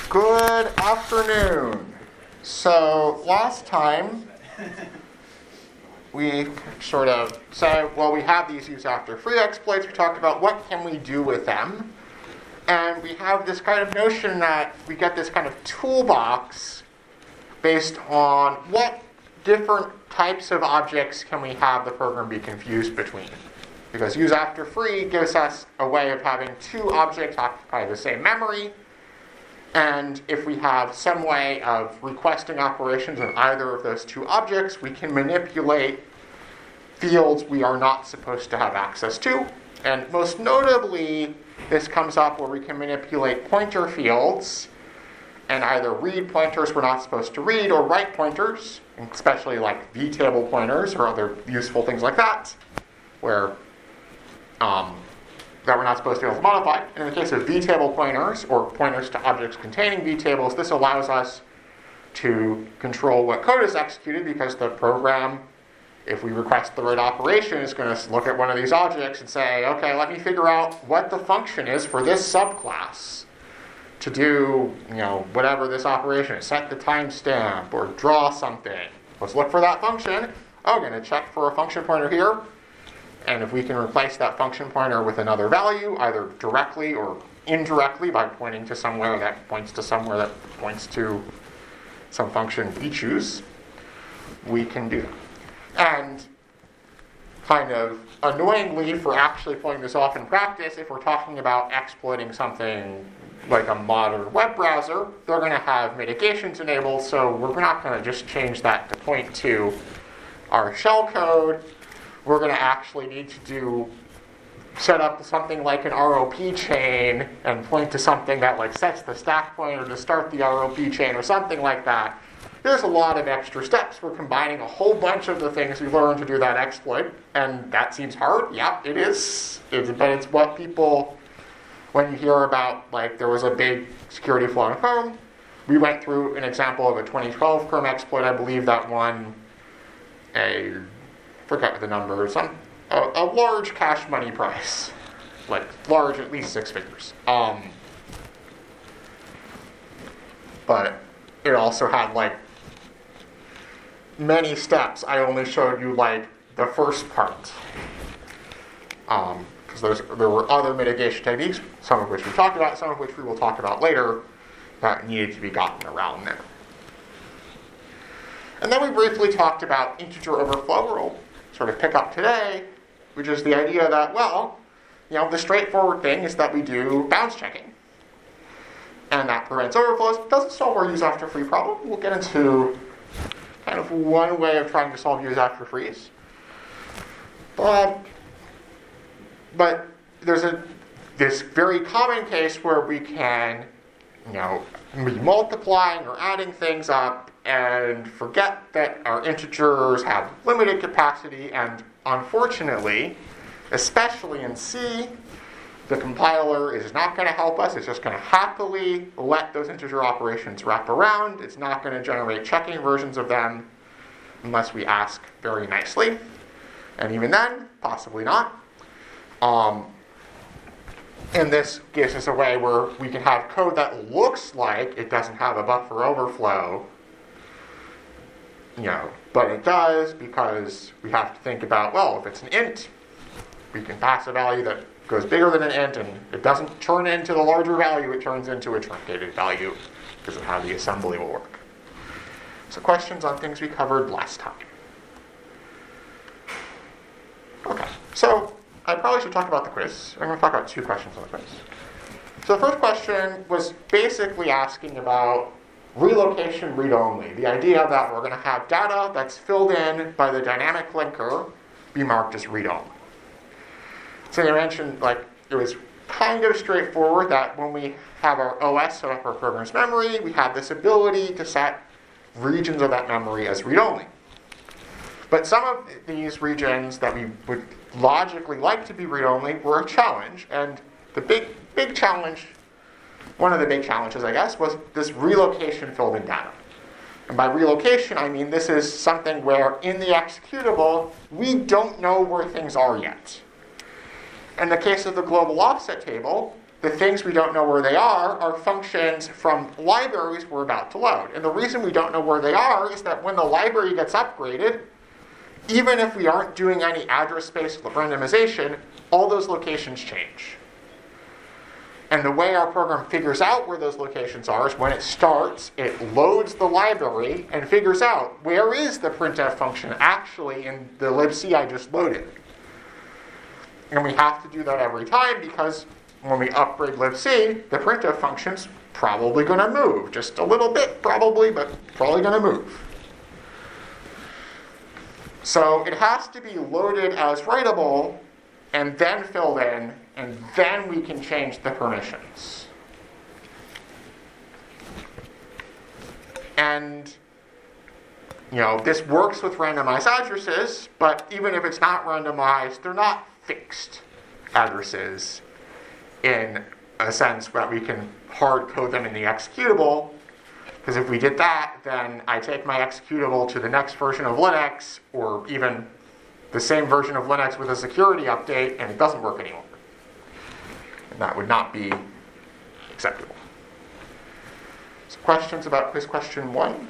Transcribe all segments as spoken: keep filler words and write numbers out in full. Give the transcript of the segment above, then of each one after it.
Good afternoon. So last time we sort of said, well, we have these use after free exploits. We talked about what can we do with them. And we have this kind of notion that we get this kind of toolbox based on what different types of objects can we have the program be confused between. Because use after free gives us a way of having two objects occupy the same memory. And if we have some way of requesting operations on either of those two objects, we can manipulate fields we are not supposed to have access to. And most notably, this comes up where we can manipulate pointer fields and either read pointers we're not supposed to read or write pointers, especially like vtable pointers or other useful things like that, where um, that we're not supposed to be able to modify. And in the case of vtable pointers, or pointers to objects containing vtables, this allows us to control what code is executed because the program, if we request the right operation, is going to look at one of these objects and say, okay, let me figure out what the function is for this subclass to do, you know, whatever this operation is, set the timestamp or draw something. Let's look for that function. Oh, I'm going to check for a function pointer here. And if we can replace that function pointer with another value, either directly or indirectly by pointing to somewhere that points to somewhere that points to some function we choose, we can do that. And kind of annoyingly for actually pulling this off in practice, if we're talking about exploiting something like a modern web browser, they're going to have mitigations enabled, so we're not going to just change that to point to our shell code. We're going to actually need to do set up something like an R O P chain and point to something that like sets the stack pointer to start the R O P chain or something like that. There's a lot of extra steps. We're combining a whole bunch of the things we learned to do that exploit, and that seems hard. Yeah, it is. It's, but it's what people, when you hear about, like, there was a big security flaw in Chrome, we went through an example of a twenty twelve Chrome exploit, I believe, that won a forget the number, some a, a large cash money price, like large, at least six figures. Um, but it also had like many steps. I only showed you like the first part, um, because there were other mitigation techniques, some of which we talked about, some of which we will talk about later, that needed to be gotten around there. And then we briefly talked about integer overflow. We'll sort of pick up today, which is the idea that, well, you know, the straightforward thing is that we do bounds checking. And that prevents overflows. It doesn't solve our use after free problem. We'll get into kind of one way of trying to solve use after frees. But, but there's a this very common case where we can, you know, be multiplying or adding things up and forget that our integers have limited capacity, and unfortunately, especially in C, the compiler is not going to help us. It's just going to happily let those integer operations wrap around. It's not going to generate checking versions of them unless we ask very nicely. And even then, possibly not. Um, and this gives us a way where we can have code that looks like it doesn't have a buffer overflow, you know, but it does, because we have to think about, well, if it's an int, we can pass a value that goes bigger than an int, and it doesn't turn into the larger value, it turns into a truncated value because of how the assembly will work. So questions on things we covered last time. Okay, so I probably should talk about the quiz. I'm going to talk about two questions on the quiz. So the first question was basically asking about relocation read-only, the idea that we're going to have data that's filled in by the dynamic linker be marked as read-only. So I mentioned, like, it was kind of straightforward that when we have our O S set up our program's memory, we have this ability to set regions of that memory as read-only. But some of these regions that we would logically like to be read-only were a challenge, and the big, big challenge One of the big challenges, I guess, was this relocation filled in data. And by relocation, I mean this is something where in the executable, we don't know where things are yet. In the case of the global offset table, the things we don't know where they are are functions from libraries we're about to load. And the reason we don't know where they are is that when the library gets upgraded, even if we aren't doing any address space randomization, all those locations change. And the way our program figures out where those locations are is when it starts, it loads the library and figures out where is the printf function actually in the libc I just loaded. And we have to do that every time because when we upgrade libc, the printf function's probably going to move. Just a little bit, probably, but probably going to move. So it has to be loaded as writable and then filled in, and then we can change the permissions. And, you know, this works with randomized addresses, but even if it's not randomized, they're not fixed addresses in a sense that we can hard code them in the executable. Because if we did that, then I take my executable to the next version of Linux, or even the same version of Linux with a security update, and it doesn't work anymore. And that would not be acceptable. So questions about quiz question one?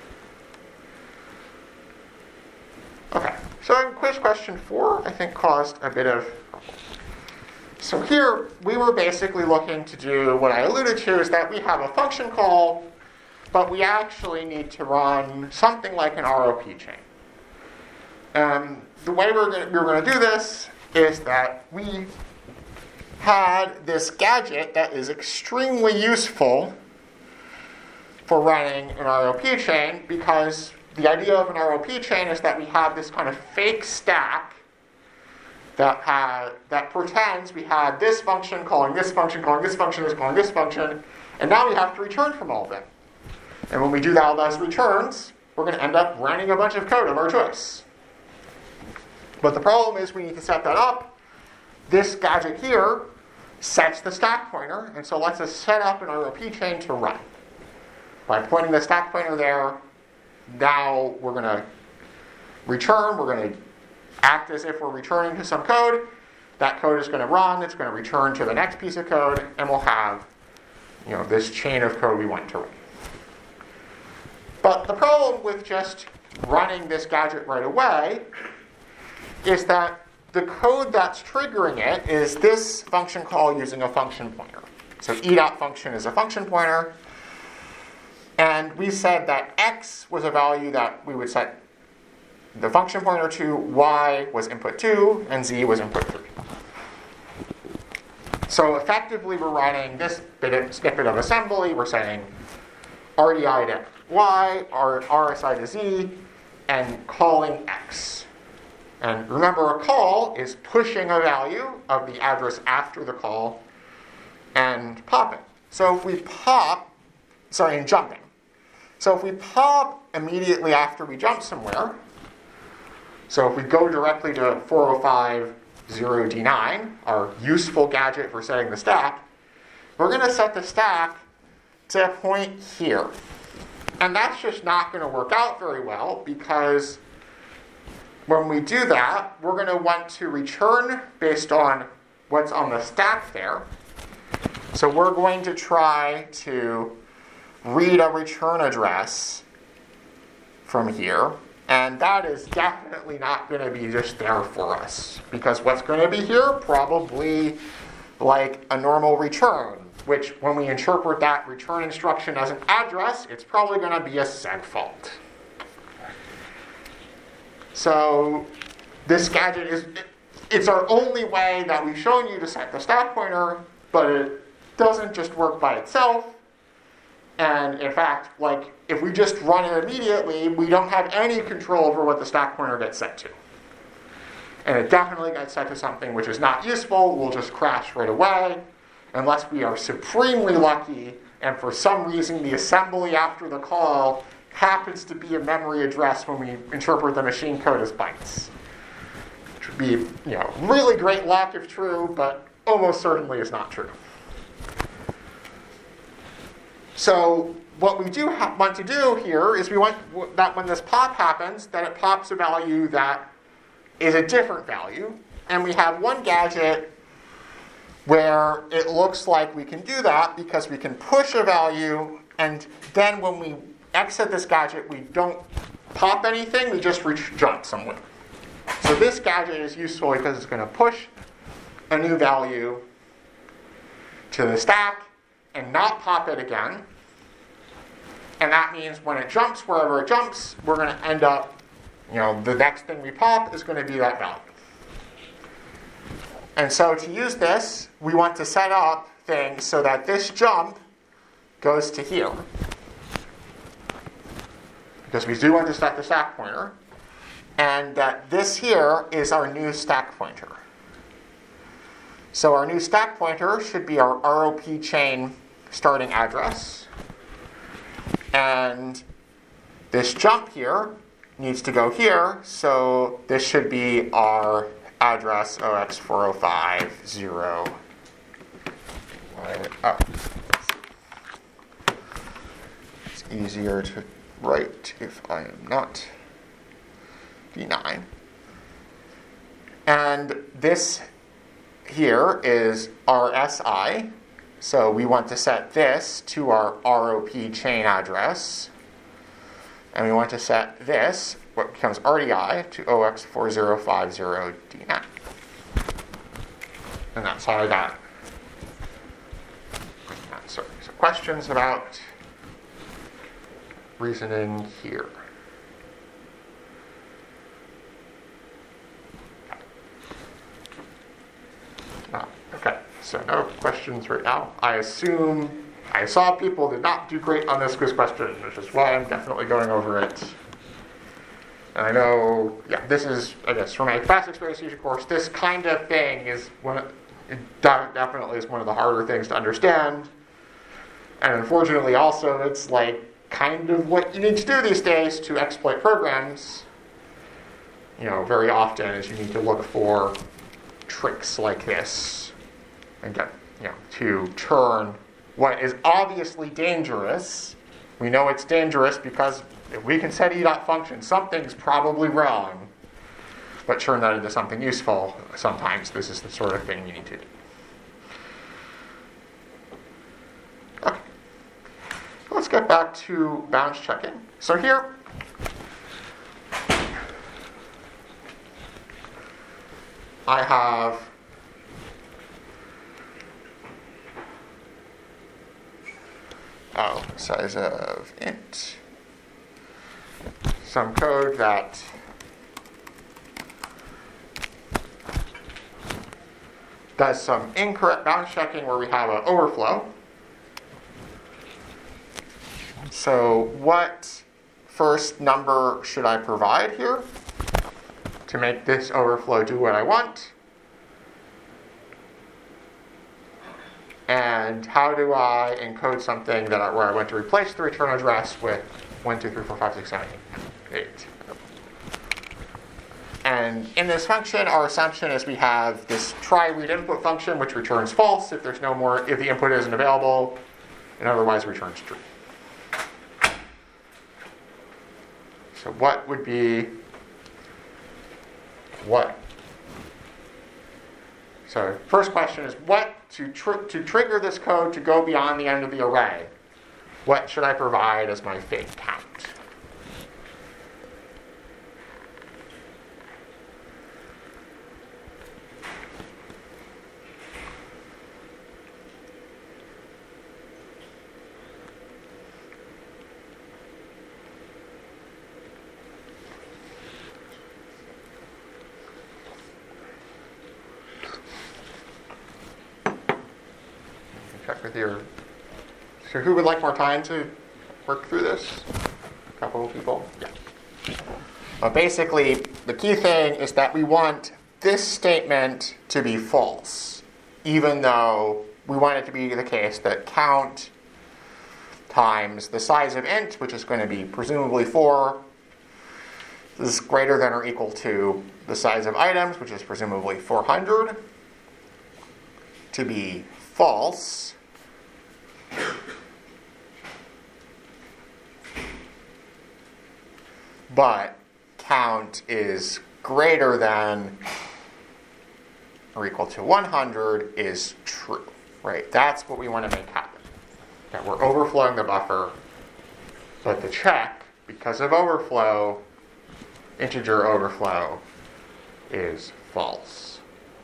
Okay, so quiz question four, I think, caused a bit of trouble. So here, we were basically looking to do what I alluded to, is that we have a function call, but we actually need to run something like an R O P chain. Um, the way we're going we we're to do this is that we had this gadget that is extremely useful for running an R O P chain, because the idea of an R O P chain is that we have this kind of fake stack that ha- that pretends we had this function calling this function, calling this function, this calling this function, and now we have to return from all of them. And when we do all those returns, we're going to end up running a bunch of code of our choice. But the problem is we need to set that up. This gadget here sets the stack pointer, and so lets us set up an R O P chain to run. By pointing the stack pointer there, now we're going to return. We're going to act as if we're returning to some code. That code is going to run. It's going to return to the next piece of code, and we'll have, you know, this chain of code we want to run. But the problem with just running this gadget right away is that the code that's triggering it is this function call using a function pointer. So e.function is a function pointer. And we said that x was a value that we would set the function pointer to, y was input two, and z was input three. So effectively we're writing this bit of, snippet of assembly. We're saying R D I to y, or R S I to z, and calling x. And remember, a call is pushing a value of the address after the call and popping. So if we pop, sorry, and jumping. So if we pop immediately after we jump somewhere, so if we go directly to four oh five zero D nine, our useful gadget for setting the stack, we're going to set the stack to a point here. And that's just not going to work out very well, because when we do that, we're going to want to return based on what's on the stack there. So we're going to try to read a return address from here. And that is definitely not going to be just there for us, because what's going to be here? Probably like a normal return, which when we interpret that return instruction as an address, it's probably going to be a segfault. So this gadget is, it's our only way that we've shown you to set the stack pointer, but it doesn't just work by itself. And in fact, like if we just run it immediately, we don't have any control over what the stack pointer gets set to. And it definitely gets set to something which is not useful. We'll just crash right away, unless we are supremely lucky and for some reason the assembly after the call happens to be a memory address when we interpret the machine code as bytes. Which would be, you know, really great luck if true, but almost certainly is not true. So what we do ha- want to do here is we want w- that when this pop happens, that it pops a value that is a different value. And we have one gadget where it looks like we can do that because we can push a value, and then when we exit this gadget, we don't pop anything, we just reach jump somewhere. So this gadget is useful because it's going to push a new value to the stack and not pop it again. And that means when it jumps wherever it jumps, we're going to end up, you know, the next thing we pop is going to be that value. And so to use this, we want to set up things so that this jump goes to here. Because we do want to set the stack pointer. And that this here is our new stack pointer. So our new stack pointer should be our R O P chain starting address. And this jump here needs to go here, so this should be our address zero x four zero five zero. Oh. It's easier to write if I am not D nine. And this here is our S I. So we want to set this to our R O P chain address. And we want to set this, what becomes R D I, to zero x four zero five zero D nine. And that's how I got that. So, so questions about reasoning here? Oh, okay, so no questions right now. I assume I saw people did not do great on this quiz question, which is why I'm definitely going over it. And I know, yeah, this is, I guess, from my past experience teaching course, this kind of thing is one of, it definitely is one of the harder things to understand. And unfortunately also, it's like kind of what you need to do these days to exploit programs. You know, very often is you need to look for tricks like this and get, you know, to turn what is obviously dangerous. We know it's dangerous because if we can set e dot function, something's probably wrong. But turn that into something useful. Sometimes this is the sort of thing you need to do. Okay. Let's get back to bounds checking. So here, I have oh, size of int, some code that does some incorrect bounds checking where we have an overflow. So what first number should I provide here to make this overflow do what I want? And how do I encode something that I, where I want to replace the return address with one, two, three, four, five, six, seven, eight, eight. And in this function, our assumption is we have this try read input function, which returns false if there's no more, if the input isn't available, and otherwise returns true. So what would be what? So first question is what to tr- to trigger this code to go beyond the end of the array? What should I provide as my fake count? Check with your. So who would like more time to work through this? A couple of people? Yeah. Well, basically, the key thing is that we want this statement to be false, even though we want it to be the case that count times the size of int, which is going to be presumably four, is greater than or equal to the size of items, which is presumably four hundred, to be false. But count is greater than or equal to one hundred is true, right? That's what we want to make happen. That we're overflowing the buffer, but the check, because of overflow, integer overflow, is false.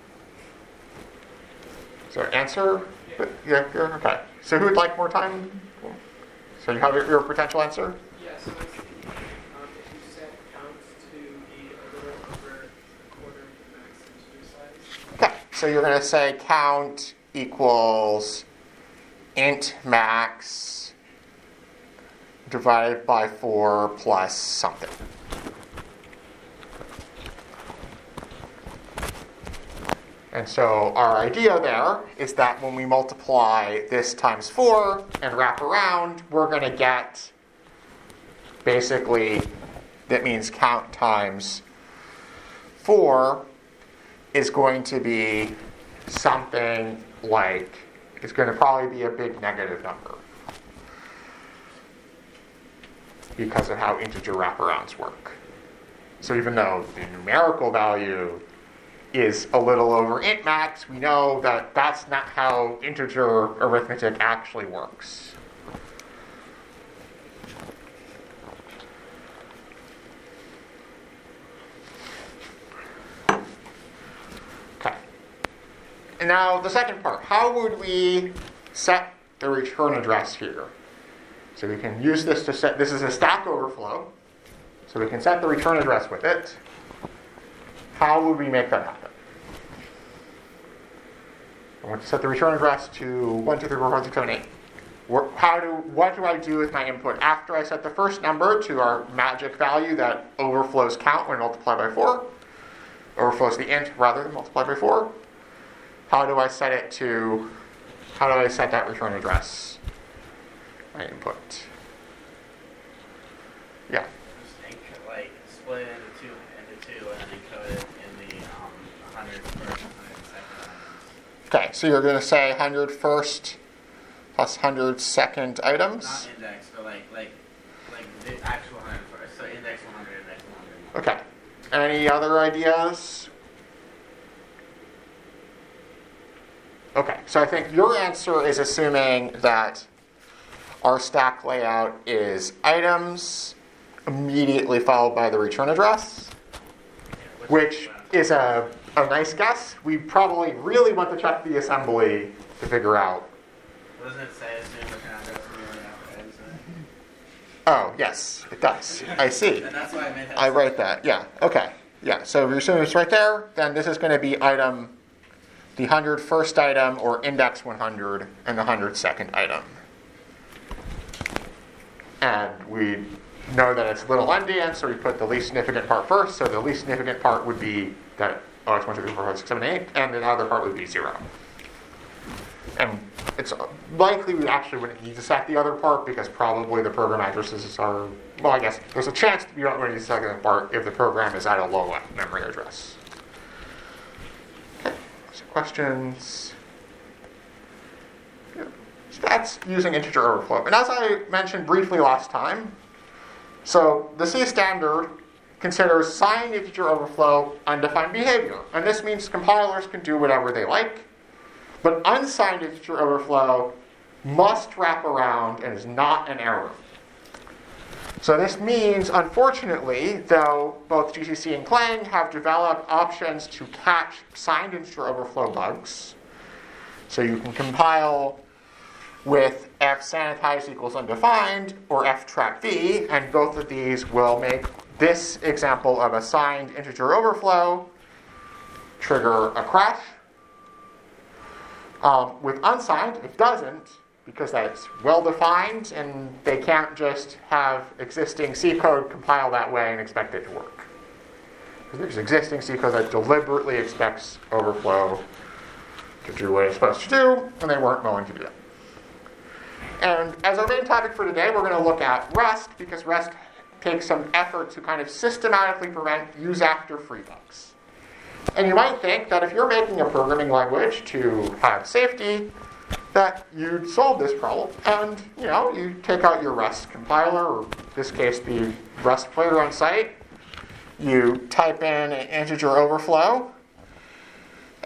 So answer? Yeah, yeah, okay. So who would like more time? So you have your, your potential answer? Yeah, so I was thinking, um, if you set count to be a little over a quarter of the max integer size. Okay, so you're going to say count equals int max divided by four plus something. And so our idea there is that when we multiply this times four and wrap around, we're going to get basically, that means count times four is going to be something like, it's going to probably be a big negative number because of how integer wraparounds work. So even though the numerical value is a little over int max, we know that that's not how integer arithmetic actually works. Okay. And now the second part, how would we set the return address here? So we can use this to set, this is a Stack Overflow, so we can set the return address with it. How would we make that happen? I want to set the return address to one two three four five six seven eight. How do, what do I do with my input after I set the first number to our magic value that overflows count when multiplied by four? Overflows the int rather than multiplied by four. How do I set it to, how do I set that return address? My input. Yeah. Just inc- like split it into two into two and then encode it in the um, one hundred first, one hundred second items. Okay, so you're going to say one hundred first plus one hundred second items. Not index, but like like like the actual one hundred first. So index one hundred, index one hundred. Okay. Any other ideas? Okay, so I think your answer is assuming that our stack layout is items immediately followed by the return address, Yeah, which is a, a nice guess. We probably really want to check the assembly to figure out. Doesn't it say assume return address immediately after items? Oh, yes, it does. I see. And that's why I made that. I write that, yeah, okay. Yeah, so if you're assuming it's right there, then this is going to be item, the one hundred first item, or index one hundred, and the one hundred second item. And we know that it's little endian, so we put the least significant part first. So the least significant part would be that oh, it's one, two, three, four, five, six, seven, eight, and the other part would be zero. And it's likely we actually wouldn't need to set the other part because probably the program addresses are, well, I guess there's a chance you don't really need to set the part if the program is at a low memory address. Okay, so questions? Yeah. So that's using integer overflow. And as I mentioned briefly last time, so the C standard considers signed integer overflow undefined behavior. And this means compilers can do whatever they like. But unsigned integer overflow must wrap around and is not an error. So this means, unfortunately, though both G C C and Clang have developed options to catch signed integer overflow bugs, so you can compile with fsanitize equals undefined or ftrapv, and both of these will make this example of a signed integer overflow trigger a crash. Um, with unsigned, it doesn't, because that's well-defined, and they can't just have existing C code compile that way and expect it to work. Because there's existing C code that deliberately expects overflow to do what it's supposed to do, and they weren't willing to do that. And as our main topic for today, we're going to look at REST, because REST takes some effort to kind of systematically prevent use-after free bugs. And you might think that if you're making a programming language to have safety, that you'd solve this problem. And, you know, you take out your REST compiler, or in this case, the REST player on site. You type in an integer overflow,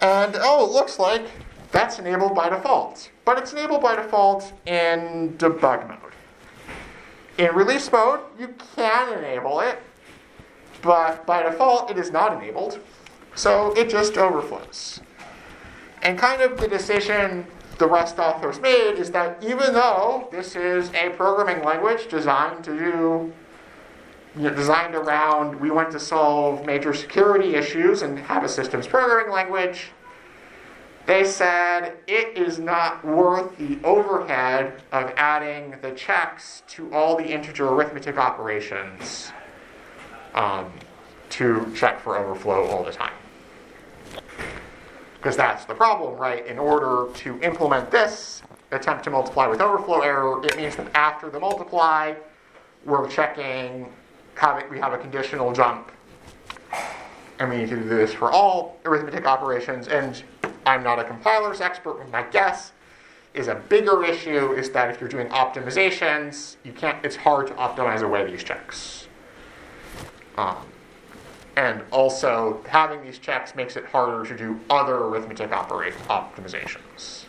And oh, it looks like that's enabled by default. But it's enabled by default in debug mode. In release mode, you can enable it, but by default, it is not enabled. So it just overflows. And kind of the decision the Rust authors made is that even though this is a programming language designed to do, you know, designed around, we want to solve major security issues and have a systems programming language, they said it is not worth the overhead of adding the checks to all the integer arithmetic operations um, to check for overflow all the time. Because that's the problem, right? In order to implement this attempt to multiply with overflow error, it means that after the multiply, we're checking, have, we have a conditional jump, and we need to do this for all arithmetic operations. And I'm not a compilers expert, but my guess is a bigger issue is that if you're doing optimizations, you can't. It's hard to optimize away these checks. Um, And also, having these checks makes it harder to do other arithmetic operate optimizations.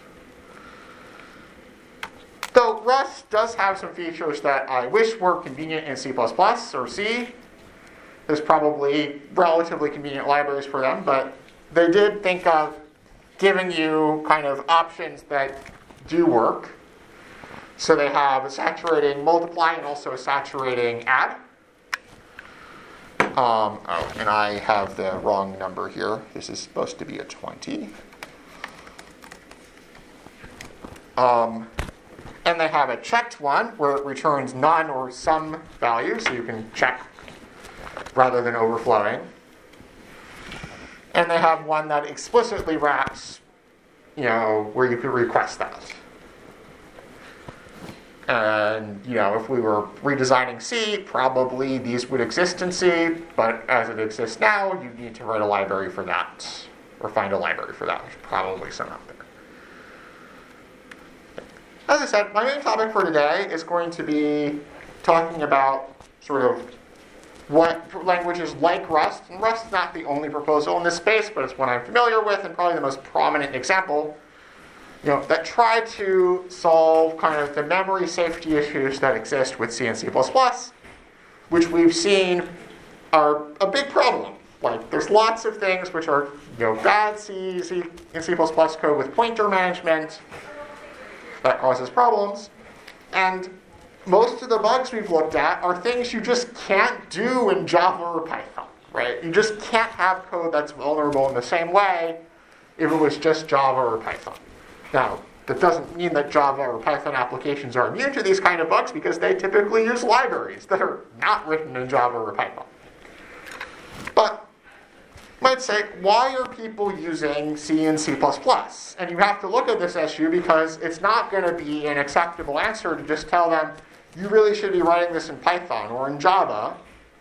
Though Rust does have some features that I wish were convenient in C plus plus or C. There's probably relatively convenient libraries for them, but they did think of giving you kind of options that do work. So they have a saturating multiply and also a saturating add. Um, oh, and I have the wrong number here. This is supposed to be a twenty. Um, and they have a checked one where it returns none or some value, so you can check rather than overflowing. And they have one that explicitly wraps, you know, where you could request that. And, you know, if we were redesigning C, probably these would exist in C, but as it exists now, you need to write a library for that, or find a library for that. There's probably some out there. As I said, my main topic for today is going to be talking about sort of what languages like Rust, and Rust is not the only proposal in this space, but it's one I'm familiar with and probably the most prominent example, you know, that try to solve kind of the memory safety issues that exist with C and C plus plus, which we've seen are a big problem. Like, there's lots of things which are, you know, bad C, C and C plus plus code with pointer management that causes problems. And most of the bugs we've looked at are things you just can't do in Java or Python, right? You just can't have code that's vulnerable in the same way if it was just Java or Python. Now, that doesn't mean that Java or Python applications are immune to these kind of bugs because they typically use libraries that are not written in Java or Python. But you might say, why are people using C and C plus plus? And you have to look at this issue because it's not going to be an acceptable answer to just tell them, you really should be writing this in Python or in Java,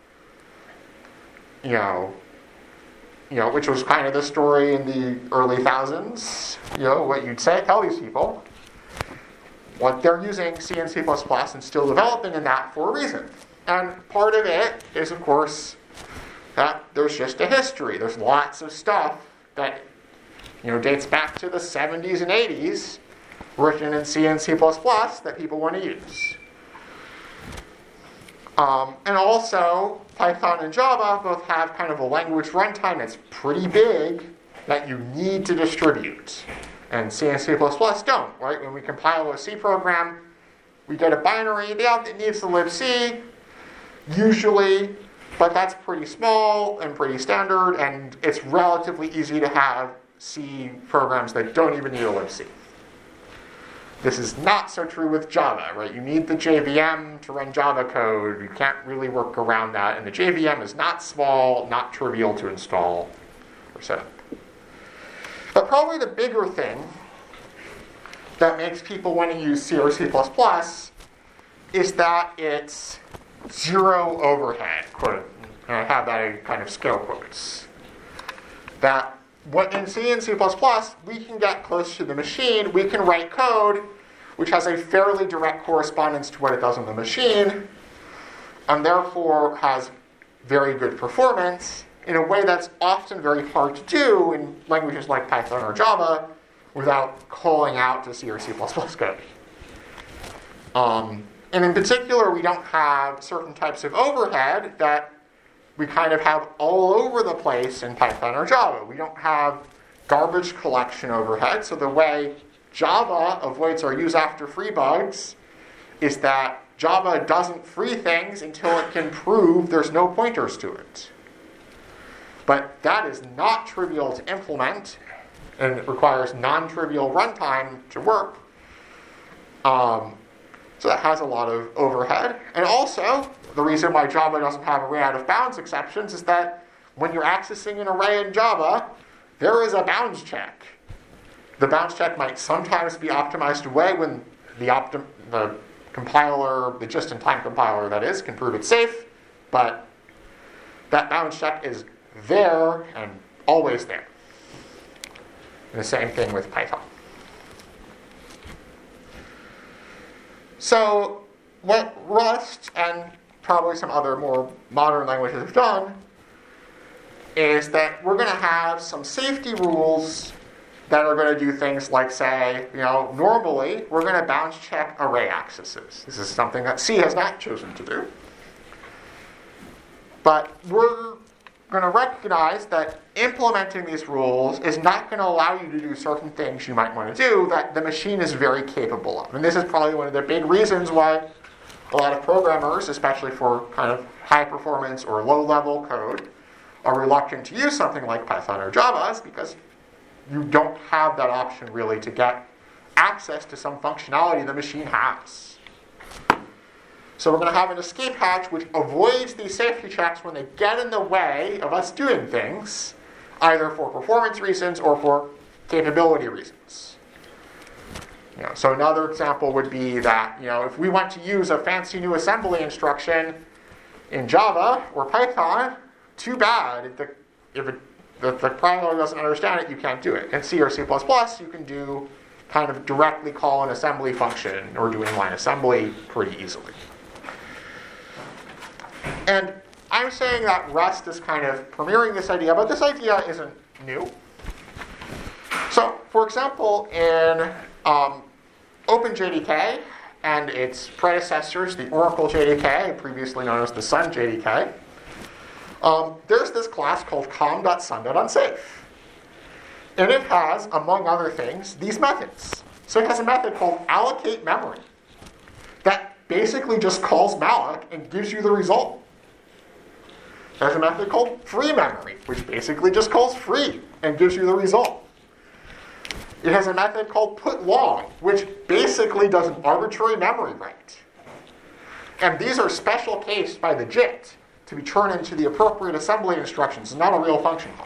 you know, you know, which was kind of the story in the early thousands, you know, what you'd say, tell these people. What they're using C and C plus plus and still developing in that for a reason. And part of it is, of course, that there's just a history. There's lots of stuff that, you know, dates back to the seventies and eighties, written in C and C plus plus that people want to use. Um, and also, Python and Java both have kind of a language runtime that's pretty big that you need to distribute. And C and C plus plus don't, right? When we compile a C program, we get a binary. Yeah, it needs the libc, usually, but that's pretty small and pretty standard, and it's relatively easy to have C programs that don't even need a libc. This is not so true with Java, right? You need the J V M to run Java code. You can't really work around that. And the J V M is not small, not trivial to install or set up. But probably the bigger thing that makes people want to use C or C plus plus is that it's zero overhead, quote, and I have that in kind of scale quotes. That what in C and C plus plus, we can get close to the machine. We can write code which has a fairly direct correspondence to what it does on the machine, and therefore has very good performance, in a way that's often very hard to do in languages like Python or Java without calling out to C or C plus plus code. Um, and in particular, we don't have certain types of overhead that we kind of have all over the place in Python or Java. We don't have garbage collection overhead, so the way Java avoids our use after free bugs is that Java doesn't free things until it can prove there's no pointers to it. But that is not trivial to implement, and it requires non-trivial runtime to work. Um, so that has a lot of overhead. And also, the reason why Java doesn't have array out of bounds exceptions is that when you're accessing an array in Java, there is a bounds check. The bounds check might sometimes be optimized away when the, optim- the compiler, the just-in-time compiler that is, can prove it's safe, but that bounds check is there and always there. And the same thing with Python. So what Rust and probably some other more modern languages have done is that we're going to have some safety rules that are going to do things like say, you know, normally we're going to bounds check array accesses. This is something that C has not chosen to do. But we're going to recognize that implementing these rules is not going to allow you to do certain things you might want to do that the machine is very capable of. And this is probably one of the big reasons why a lot of programmers, especially for kind of high performance or low level code, are reluctant to use something like Python or Java, is because you don't have that option really to get access to some functionality the machine has. So we're going to have an escape hatch which avoids these safety checks when they get in the way of us doing things, either for performance reasons or for capability reasons. You know, so another example would be that, you know, if we want to use a fancy new assembly instruction in Java or Python, too bad. If the, if it, the, the compiler doesn't understand it, you can't do it. In C or C plus plus, you can do kind of directly call an assembly function or do inline assembly pretty easily. And I'm saying that Rust is kind of premiering this idea, but this idea isn't new. So, for example, in um, OpenJDK and its predecessors, the Oracle J D K, previously known as the Sun J D K, um, there's this class called com.sun.unsafe. And it has, among other things, these methods. So it has a method called allocate memory that basically just calls malloc and gives you the result. There's a method called free memory, which basically just calls free and gives you the result. It has a method called put long, which basically does an arbitrary memory write. And these are special cased by the J I T to be turned into the appropriate assembly instructions, not a real function call.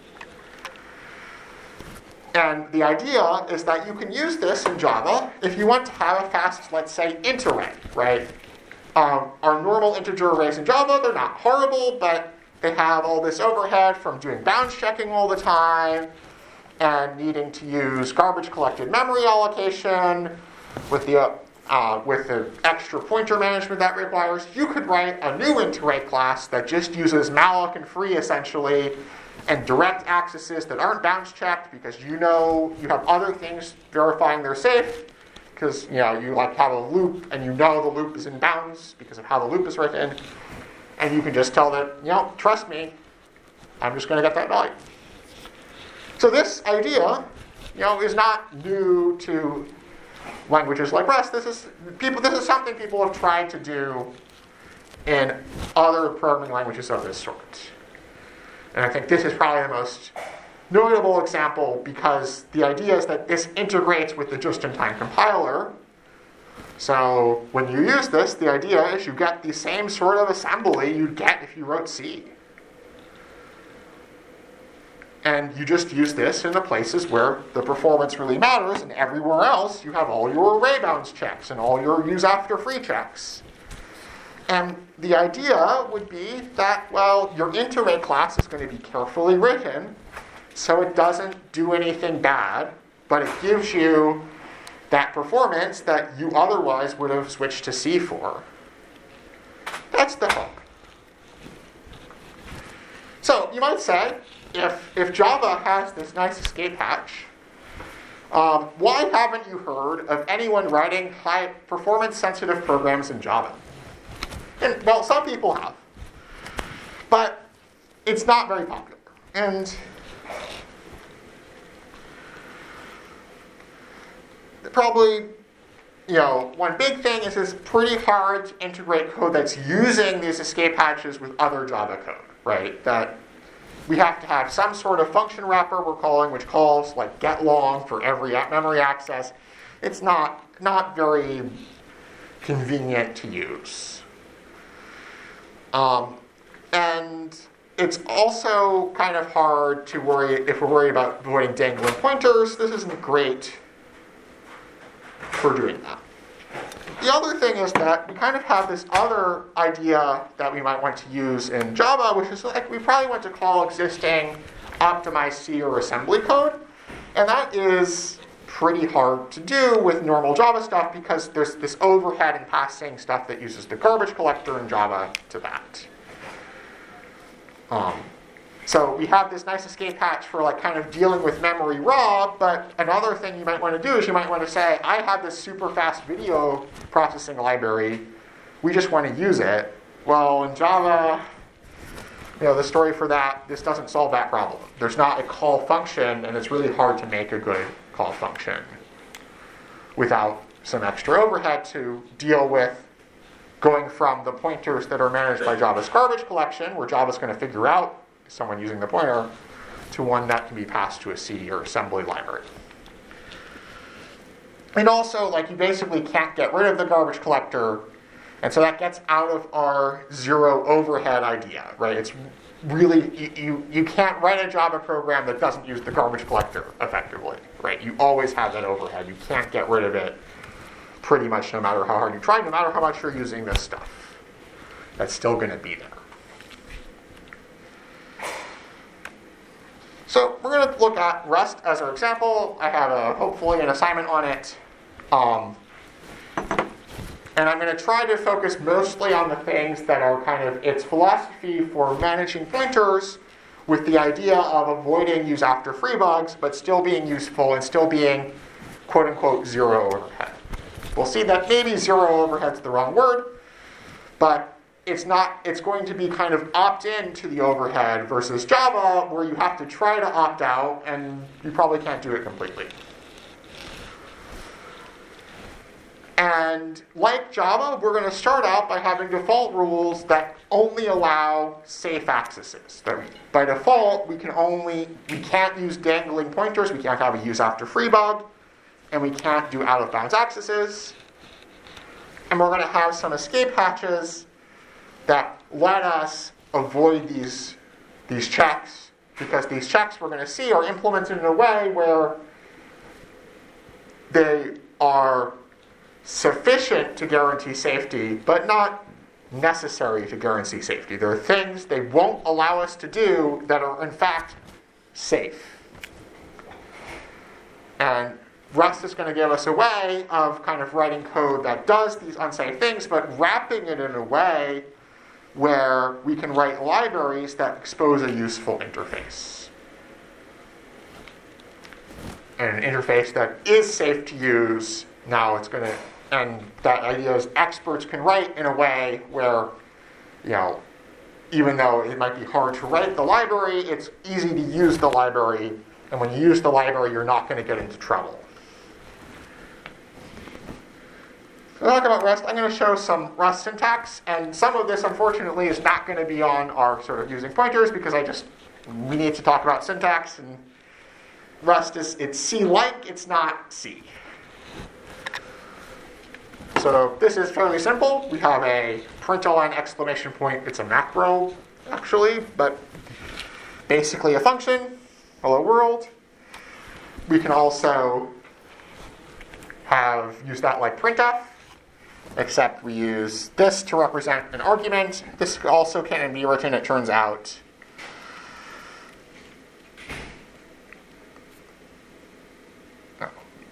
And the idea is that you can use this in Java if you want to have a fast, let's say, int array, right? Um, our normal integer arrays in Java, they're not horrible, but they have all this overhead from doing bounds checking all the time and needing to use garbage collected memory allocation with the uh, uh, with the extra pointer management that requires. You could write a new int array class that just uses malloc and free essentially, and direct accesses that aren't bounds checked because you know you have other things verifying they're safe. Because you know you like have a loop and you know the loop is in bounds because of how the loop is written, and you can just tell that, you know, trust me, I'm just going to get that value. So this idea, you know, is not new to languages like Rust. This is people. This is something people have tried to do in other programming languages of this sort. And I think this is probably the most notable example because the idea is that this integrates with the just-in-time compiler. So when you use this, the idea is you get the same sort of assembly you'd get if you wrote C. And you just use this in the places where the performance really matters, and everywhere else you have all your array bounds checks and all your use after free checks. And the idea would be that, well, your int array class is going to be carefully written so it doesn't do anything bad, but it gives you that performance that you otherwise would have switched to C for. That's the hope. So So you might say, if, if Java has this nice escape hatch, um, why haven't you heard of anyone writing high performance sensitive programs in Java? And, well, some people have. But it's not very popular. And probably, you know, one big thing is it's pretty hard to integrate code that's using these escape hatches with other Java code, right? That we have to have some sort of function wrapper we're calling, which calls like get long for every memory access. It's not, not very convenient to use. Um, and it's also kind of hard to worry, if we're worried about avoiding dangling pointers, this isn't great for doing that. The other thing is that we kind of have this other idea that we might want to use in Java, which is like we probably want to call existing optimized C or assembly code. And that is pretty hard to do with normal Java stuff because there's this overhead in passing stuff that uses the garbage collector in Java to that. Um, so we have this nice escape hatch for like kind of dealing with memory raw, but another thing you might want to do is you might want to say, I have this super fast video processing library, we just want to use it. Well, in Java, you know, the story for that, this doesn't solve that problem. There's not a call function, and it's really hard to make a good call function without some extra overhead to deal with going from the pointers that are managed by Java's garbage collection, where Java's going to figure out someone using the pointer, to one that can be passed to a C or assembly library. And also, like, you basically can't get rid of the garbage collector, and so that gets out of our zero overhead idea, right? It's really, you, you, you can't write a Java program that doesn't use the garbage collector effectively, right? You always have that overhead. You can't get rid of it pretty much no matter how hard you try, no matter how much you're using this stuff. That's still going to be there. So we're going to look at Rust as our example. I have a, hopefully an assignment on it. Um, and I'm going to try to focus mostly on the things that are kind of its philosophy for managing pointers with the idea of avoiding use after free bugs, but still being useful and still being quote unquote zero overhead. We'll see that maybe zero overhead's the wrong word, but it's not, it's going to be kind of opt-in to the overhead versus Java, where you have to try to opt out, and you probably can't do it completely. And like Java, we're going to start out by having default rules that only allow safe accesses. That by default, we can only, we can't use dangling pointers, we can't have a use after free bug, and we can't do out-of-bounds accesses. And we're going to have some escape hatches that let us avoid these, these checks, because these checks we're going to see are implemented in a way where they are sufficient to guarantee safety, but not necessary to guarantee safety. There are things they won't allow us to do that are, in fact, safe. And Rust is going to give us a way of kind of writing code that does these unsafe things, but wrapping it in a way where we can write libraries that expose a useful interface. And an interface that is safe to use, now it's going to, and that idea is experts can write in a way where, you know, even though it might be hard to write the library, it's easy to use the library, and when you use the library, you're not going to get into trouble. To talk about Rust, I'm going to show some Rust syntax, and some of this, unfortunately, is not going to be on our sort of using pointers, because I just, we need to talk about syntax, and Rust is, it's C-like, it's not C. So this is fairly simple. We have a println exclamation point. It's a macro, actually, but basically a function, hello world. We can also have use that like printf, except we use this to represent an argument. This also can be written, it turns out. Oh.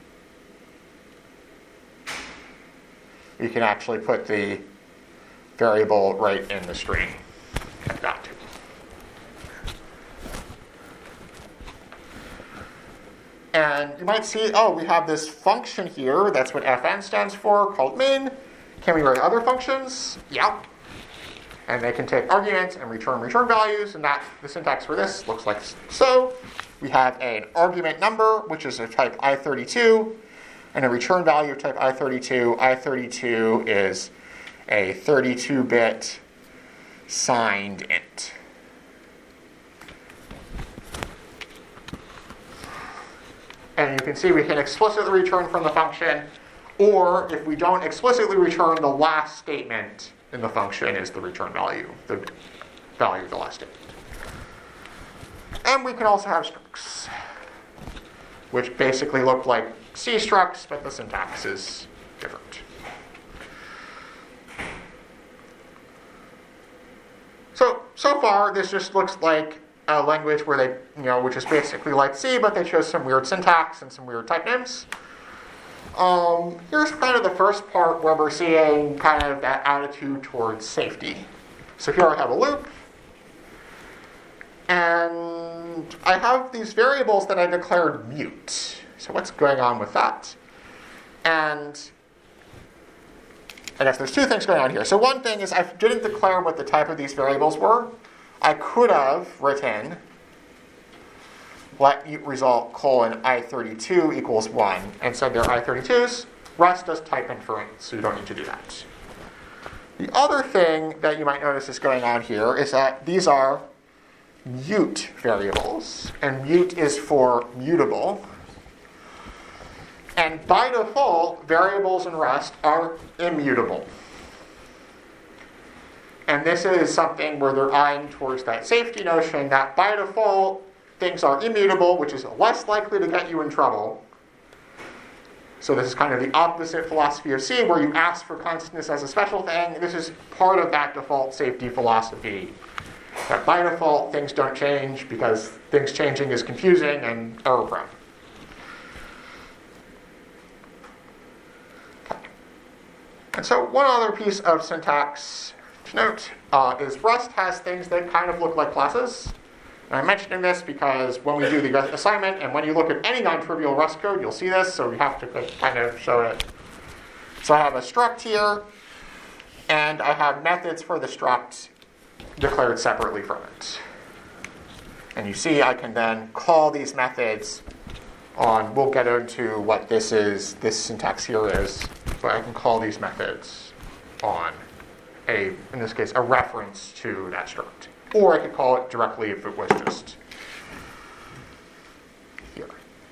You can actually put the variable right in the string. Got to. And you might see, oh, we have this function here, that's what fn stands for, called main. Can we write other functions? Yeah. And they can take arguments and return return values, and that the syntax for this looks like so. We have an argument number, which is of type i thirty-two, and a return value of type i thirty-two. i thirty-two is a thirty-two bit signed int. And you can see we can explicitly return from the function, or if we don't explicitly return, the last statement in the function is the return value, the value of the last statement. And we can also have structs, which basically look like C structs, but the syntax is different. So, so far, this just looks like a language where they, you know, which is basically like C, but they chose some weird syntax and some weird type names. Um, here's kind of the first part where we're seeing kind of that attitude towards safety. So here I have a loop, and I have these variables that I declared mute. So what's going on with that? And I guess there's two things going on here. So one thing is I didn't declare what the type of these variables were. I could have written let mute result colon i thirty-two equals one and said they're i thirty-twos. Rust does type inference, so you don't need to do that. The other thing that you might notice is going on here is that these are mute variables, and mute is for mutable. And by default, variables in Rust are immutable. And this is something where they're eyeing towards that safety notion that by default, things are immutable, which is less likely to get you in trouble. So this is kind of the opposite philosophy of C, where you ask for constantness as a special thing. This is part of that default safety philosophy. That by default, things don't change because things changing is confusing and error prone. And so one other piece of syntax to note uh, is Rust has things that kind of look like classes. And I'm mentioning this because when we do the assignment, and when you look at any non-trivial Rust code, you'll see this, so we have to kind of show it. So I have a struct here, and I have methods for the struct declared separately from it. And you see I can then call these methods on, we'll get into what this is, this syntax here is, but I can call these methods on a, in this case, a reference to that struct. Or I could call it directly if it was just here.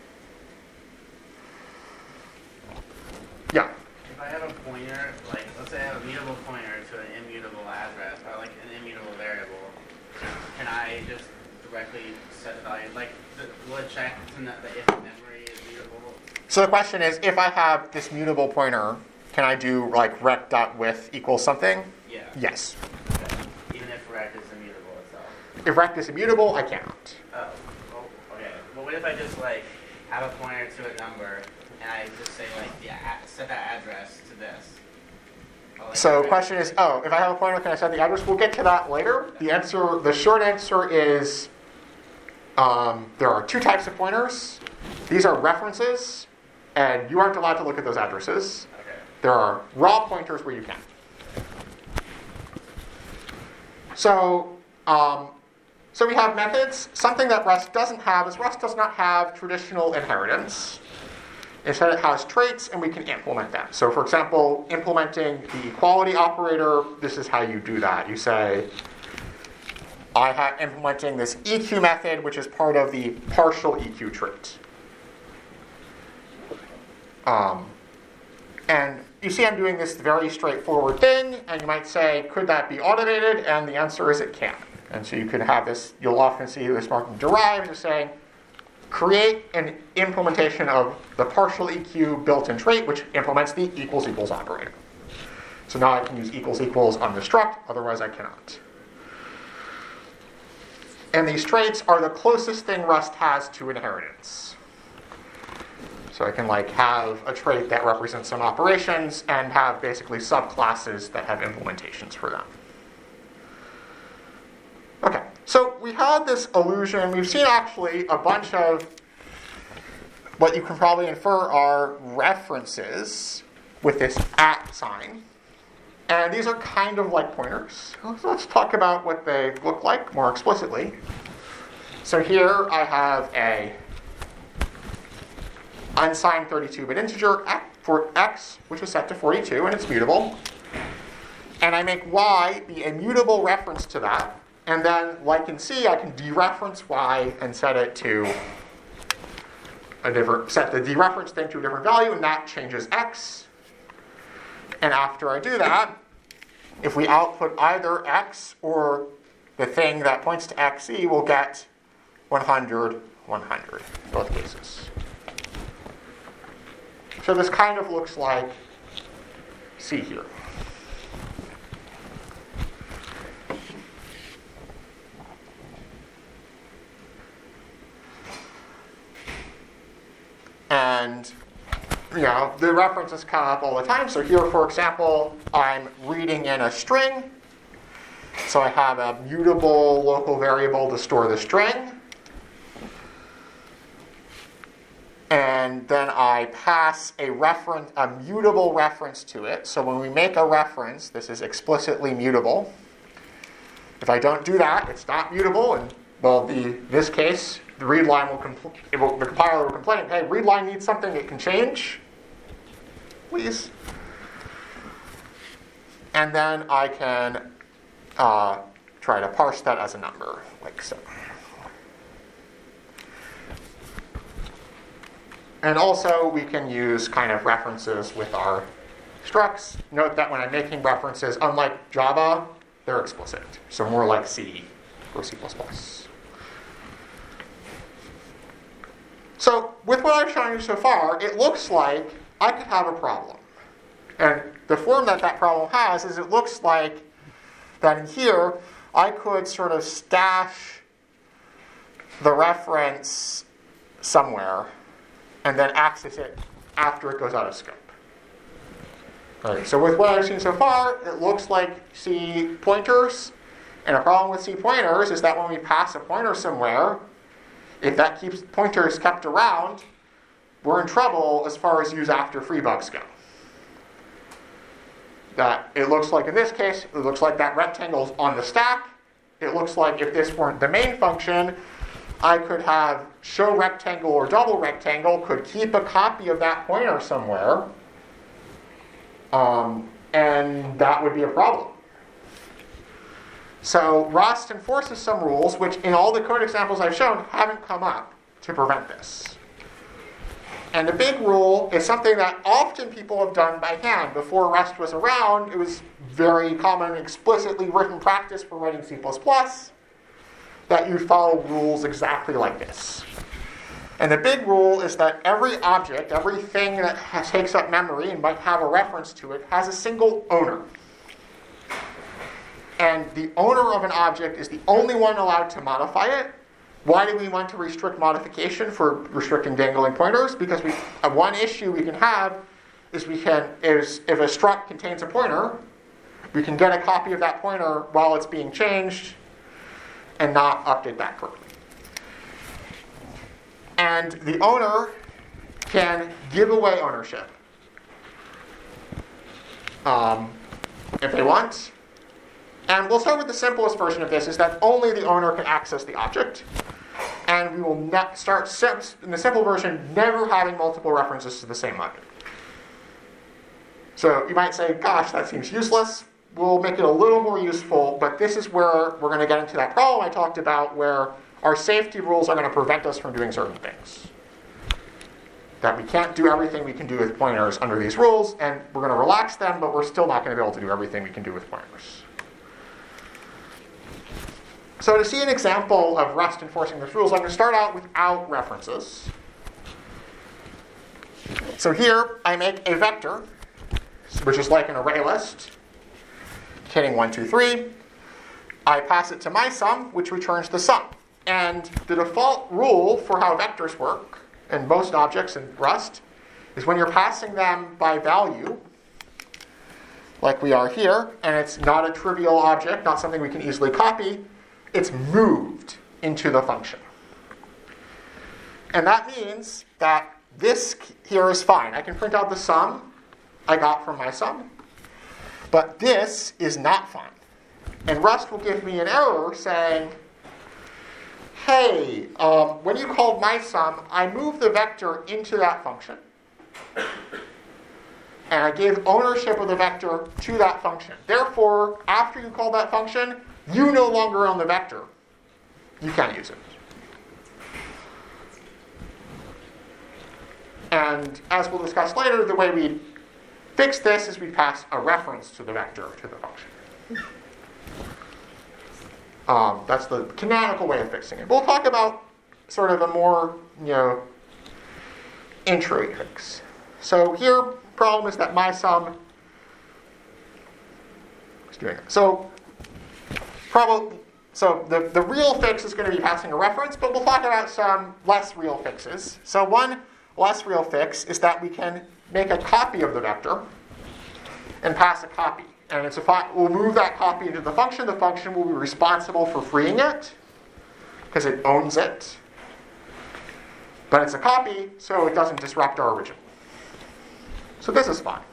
Yeah? If I have a pointer, like, let's say I have a mutable pointer to an immutable address, or like an immutable variable, can I just directly set the value? Like, the, will it check to know that if memory is mutable? So the question is, if I have this mutable pointer, can I do like rect.with equals something? Yeah. Yes. Okay. Even if rect is immutable itself? If rect is immutable, I cannot. Oh, well, okay. But what if I just like have a pointer to a number and I just say like, yeah, set that address to this? Or, like, So the question is, oh, if I have a pointer, can I set the address? We'll get to that later. The answer, the short answer is um, there are two types of pointers. These are references, and you aren't allowed to look at those addresses. Okay. There are raw pointers where you can. So, um, so we have methods. Something that Rust doesn't have is Rust does not have traditional inheritance. Instead, it has traits, and we can implement them. So, for example, implementing the equality operator, this is how you do that. You say, I have implementing this E Q method, which is part of the partial E Q trait. Um, and you see I'm doing this very straightforward thing, and you might say, could that be automated? And the answer is it can. And so you could have this, you'll often see this marking derived as saying, create an implementation of the partial E Q built-in trait, which implements the equals equals operator. So now I can use equals equals on the struct, otherwise I cannot. And these traits are the closest thing Rust has to inheritance. So I can like have a trait that represents some operations and have basically subclasses that have implementations for them. Okay, so we had this illusion. We've seen actually a bunch of what you can probably infer are references with this at sign. And these are kind of like pointers. So let's talk about what they look like more explicitly. So here I have a unsigned thirty-two bit integer for x, which is set to forty-two, and it's mutable. And I make y be a mutable reference to that. And then, like in C, I can dereference y and set it to a different, set the dereference thing to a different value, and that changes x. And after I do that, if we output either x or the thing that points to xe, we'll get one hundred, one hundred, in both cases. So this kind of looks like C here. And, you know, the references come up all the time. So here, for example, I'm reading in a string. So I have a mutable local variable to store the string. And then I pass a reference, a mutable reference to it. So when we make a reference, this is explicitly mutable. If I don't do that, it's not mutable. And, well, the this case, the read line will, compl- it will, the compiler will complain, hey, read line needs something it can change, please. And then I can uh, try to parse that as a number, like so. And also, we can use kind of references with our structs. Note that when I'm making references, unlike Java, they're explicit. So more like C or C plus plus. So with what I've shown you so far, it looks like I could have a problem. And the form that that problem has is it looks like that in here, I could sort of stash the reference somewhere and then access it after it goes out of scope. All right, so with what I've seen so far, it looks like C pointers. And a problem with C pointers is that when we pass a pointer somewhere, if that keeps pointers kept around, we're in trouble as far as use after free bugs go. That it looks like in this case, it looks like that rectangle's on the stack. It looks like if this weren't the main function, I could have show rectangle or double rectangle could keep a copy of that pointer somewhere, um, and that would be a problem. So Rust enforces some rules which in all the code examples I've shown haven't come up to prevent this. And the big rule is something that often people have done by hand. Before Rust was around, it was very common, explicitly written practice for writing C plus plus that you follow rules exactly like this. And the big rule is that every object, everything that has, takes up memory and might have a reference to it, has a single owner. And the owner of an object is the only one allowed to modify it. Why do we want to restrict modification for restricting dangling pointers? Because we, uh, one issue we can have is we can is if a struct contains a pointer, we can get a copy of that pointer while it's being changed and not update that correctly. And the owner can give away ownership um, if they want. And we'll start with the simplest version of this, is that only the owner can access the object. And we will not start, in the simple version, never having multiple references to the same object. So you might say, gosh, that seems useless. We'll make it a little more useful, but this is where we're going to get into that problem I talked about, where our safety rules are going to prevent us from doing certain things. That we can't do everything we can do with pointers under these rules, and we're going to relax them, but we're still not going to be able to do everything we can do with pointers. So to see an example of Rust enforcing these rules, I'm going to start out without references. So here I make a vector, which is like an array list, containing one, two, three. I pass it to my sum, which returns the sum. And the default rule for how vectors work in most objects in Rust is when you're passing them by value, like we are here, and it's not a trivial object, not something we can easily copy, it's moved into the function. And that means that this here is fine. I can print out the sum I got from my sum. But this is not fine. And Rust will give me an error saying, hey, um, when you called my sum, I moved the vector into that function. And I gave ownership of the vector to that function. Therefore, after you call that function, you no longer own the vector. You can't use it. And as we'll discuss later, the way we fix this is we pass a reference to the vector to the function. Um, that's the canonical way of fixing it. We'll talk about sort of a more, you know, intro fix. So here, problem is that my sum is doing it. So, probably, so the, the real fix is going to be passing a reference, but we'll talk about some less real fixes. So one less real fix is that we can make a copy of the vector and pass a copy. And it's a fi- we'll move that copy into the function. The function will be responsible for freeing it because it owns it. But it's a copy, so it doesn't disrupt our original. So this is fine.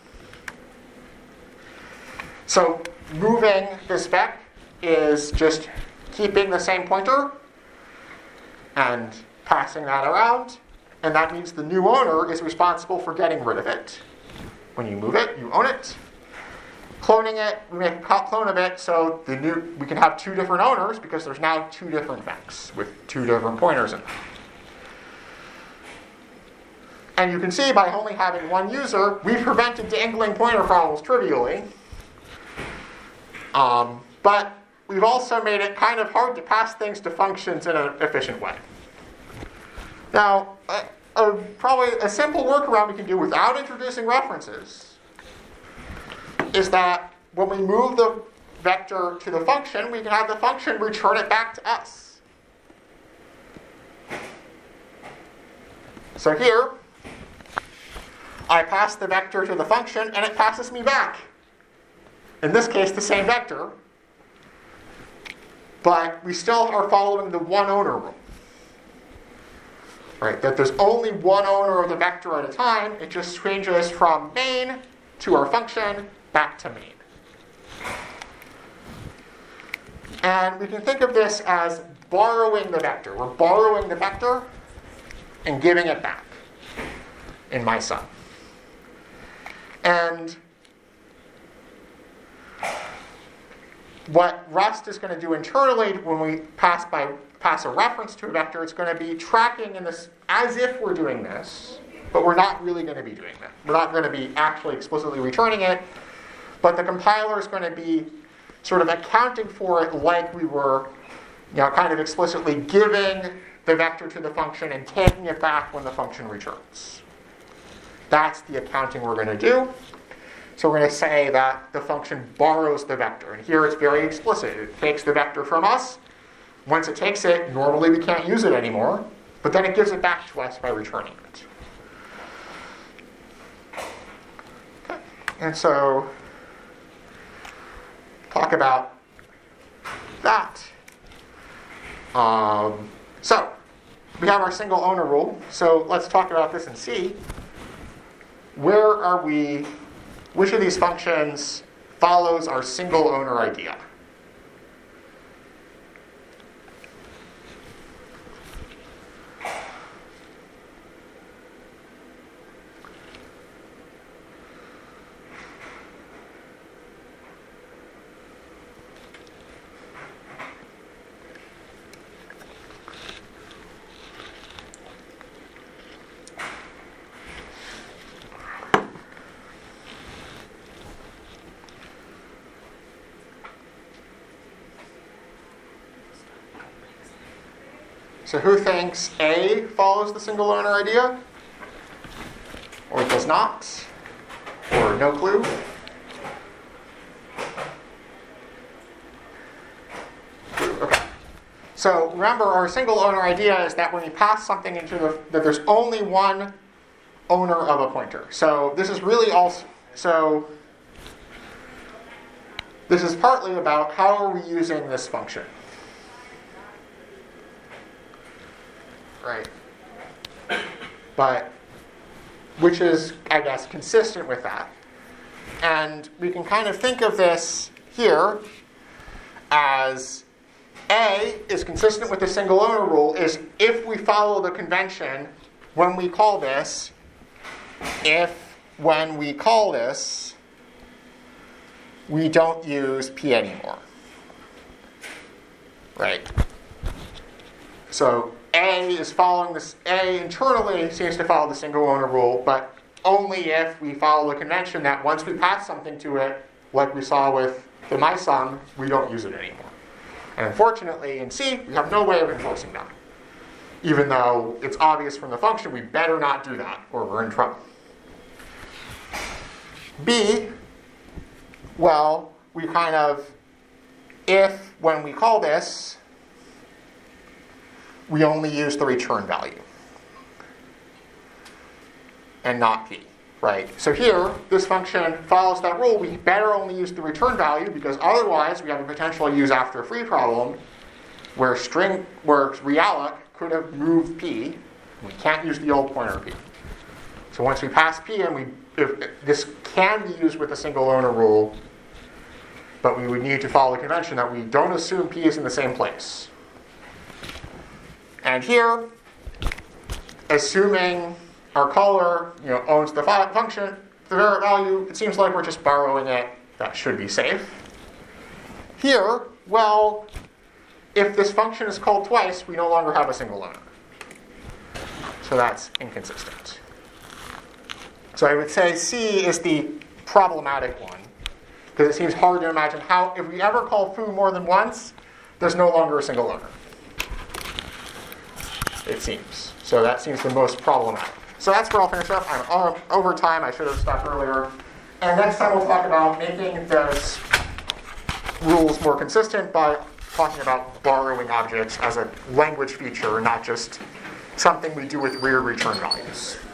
So moving this spec is just keeping the same pointer and passing that around. And that means the new owner is responsible for getting rid of it. When you move it, you own it. Cloning it, we make a clone of it so the new we can have two different owners because there's now two different vecs with two different pointers in them. And you can see by only having one user, we've prevented dangling pointer problems trivially. Um, but we've also made it kind of hard to pass things to functions in an efficient way. Now, a, a, probably a simple workaround we can do without introducing references is that when we move the vector to the function, we can have the function return it back to us. So here, I pass the vector to the function, and it passes me back. In this case, the same vector. But we still are following the one owner rule. Right? That there's only one owner of the vector at a time. It just changes from main to our function back to main. And we can think of this as borrowing the vector. We're borrowing the vector and giving it back in my sum. And what Rust is going to do internally when we pass by pass a reference to a vector, it's going to be tracking in this as if we're doing this, but we're not really going to be doing that. We're not going to be actually explicitly returning it, but the compiler is going to be sort of accounting for it like we were, you know, kind of explicitly giving the vector to the function and taking it back when the function returns. That's the accounting we're going to do. So we're going to say that the function borrows the vector. And here it's very explicit. It takes the vector from us. Once it takes it, normally we can't use it anymore. But then it gives it back to us by returning it. Okay. And so, talk about that. Um, so, we have our single owner rule. So let's talk about this in C. Where are we, which of these functions follows our single owner idea? So who thinks A follows the single owner idea? Or it does not? Or no clue? Okay. So remember, our single owner idea is that when we pass something into the, that there's only one owner of a pointer. So this is really also, so this is partly about how are we using this function. Right. But which is, I guess, consistent with that. And we can kind of think of this here as A is consistent with the single owner rule is if we follow the convention when we call this, if when we call this, we don't use P anymore. Right? So A is following this, A internally seems to follow the single owner rule, but only if we follow the convention that once we pass something to it, like we saw with the MySum, we don't use it anymore. And unfortunately, in C, we have no way of enforcing that. Even though it's obvious from the function, we better not do that, or we're in trouble. B, well, we kind of, if when we call this, we only use the return value and not P, right? So here, this function follows that rule. We better only use the return value because otherwise we have a potential use after free problem where string, where realloc could have moved P. We can't use the old pointer P. So once we pass P and we, if, this can be used with a single owner rule, but we would need to follow the convention that we don't assume P is in the same place. And here, assuming our caller, you know, owns the fi- function, the var value, it seems like we're just borrowing it. That should be safe. Here, well, if this function is called twice, we no longer have a single owner. So that's inconsistent. So I would say C is the problematic one, because it seems hard to imagine how, if we ever call foo more than once, there's no longer a single owner. It seems. So that seems the most problematic. So that's where I'll finish up. I'm over time. I should have stopped earlier. And next time we'll talk about making those rules more consistent by talking about borrowing objects as a language feature, not just something we do with weird return values.